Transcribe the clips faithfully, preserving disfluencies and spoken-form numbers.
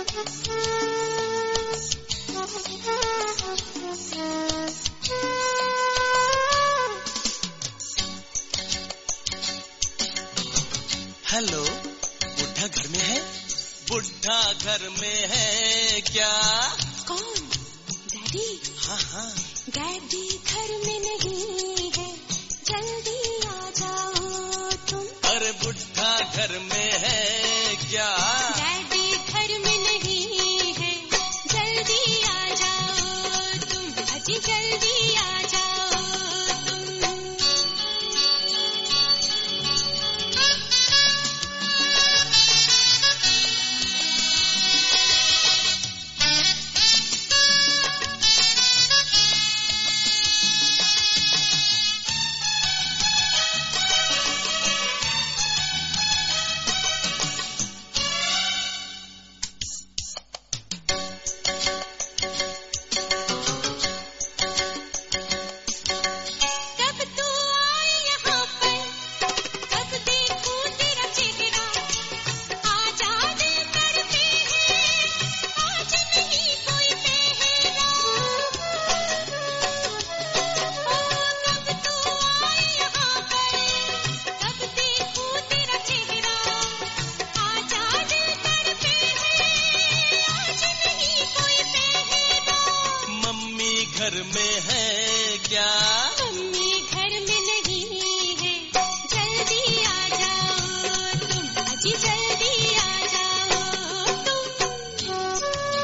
Hello, बुढ़ा घर में है? बुढ़ा घर में है क्या? कौन? डैडी? हाँ हाँ। डैडी घर में नहीं है, जल्दी आ जाओ तुम। अरे बुढ़ा घर में है क्या? डैडी घर में नहीं है, जल्दी आ जाओ तुम। अजी जल्दी आ जाओ तुम। घर में है क्या? मम्मी घर में नहीं है, जल्दी आ जाओ तुम। अजी जल्दी आ जाओ तुम।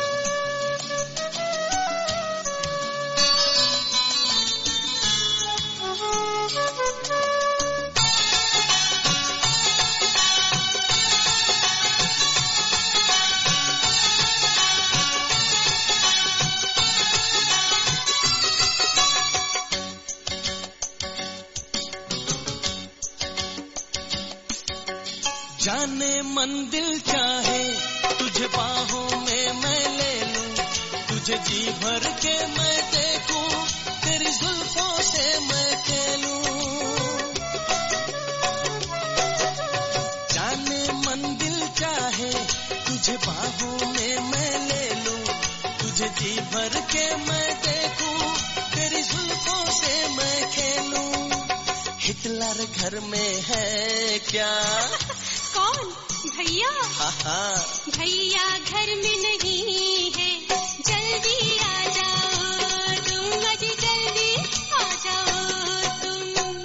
जाने मन दिल चाहे तुझे बाहों में मैं ले लूं, तुझे जी भर के मैं देखूं, तेरी जुल्फों से मैं खेलूं। जाने मन दिल चाहे तुझे बाहों में मैं ले लूं, तुझे जी भर के मैं देखूं, तेरी जुल्फों से मैं खेलूं। हिटलर घर में है क्या? कौन? भैया? हाँ हाँ। भैया घर में नहीं है, जल्दी आ जाओ तुम। अजी जल्दी आ जाओ तुम।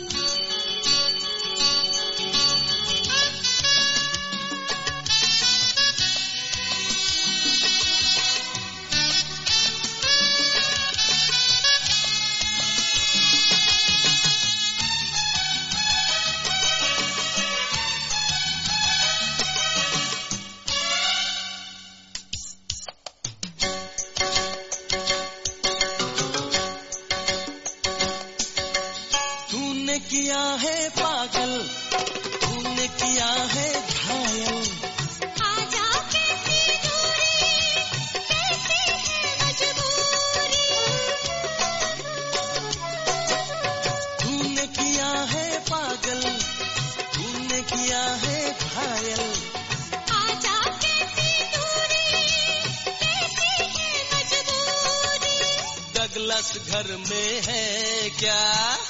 तूने किया है पागल, तूने किया है घायल। आजा कैसी दूरी, कैसी है मजबूरी। तूने किया है पागल, तूने किया है घायल। आजा कैसी दूरी, कैसी है मजबूरी। डगलस घर में है क्या?